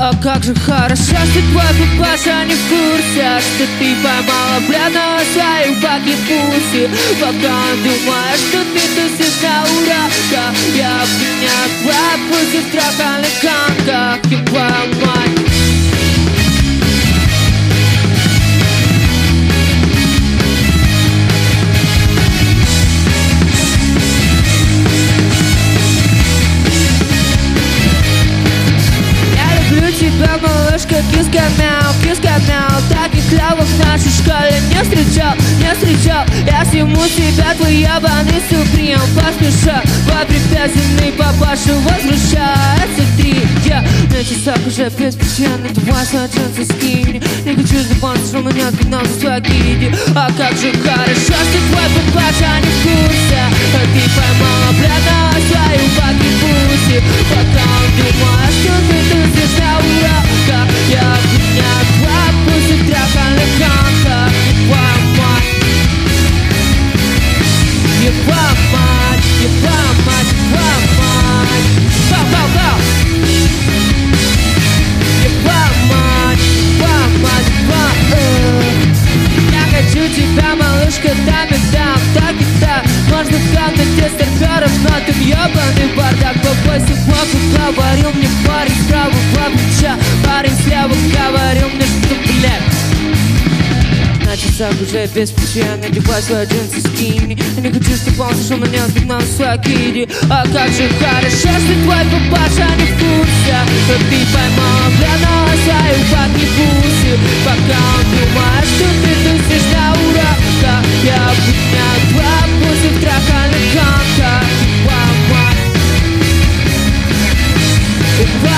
А как же хорошо, что твой папаша не в курсе, что ты поймала обратно свою паки-пуси. Пока он думает, что ты тусишь на уроках, я обвиняю твоя пуси в трахальных канках. И твоя мать. Тебя, малышка, киска мяу, таких клявов в нашей школе не встречал. Я сниму себя твой ебаный суприм, поспеша, попрепятственный папаша возвращается 3. Я на часах уже без причины, давай свои джинсы скинь. Не хочу запомнить, что у меня канал в свагиде. А как же хорошо, что твой папаша не в курсе, а ты поймал обратно свою паки-пуси. Пока он думает, что ты тусишь на уроках, я обвиняю твоя пуси в трахальных канках. Еба мать, еба мать, еба мать. Пау-пау-пау. Еба мать, я хочу тебя, малышка, там и там, так и так. Можно в комнате старперов, но там ебаный бардак. Попасть в боку, говорил мне парень с правого плеча, парень слева говорил мне, что, блядь. На часах уже без причины, одевай свои джинсы скини. Я не хочу, чтобы он слышал меня, сгнал в свагиде. А как же хорошо, что твой папаша не в курсе, что ты поймал обратно свою паки-пуси. Пока он думает, что ты тусишь на уроках, я обвиняю твоя пуси в трахальных канках.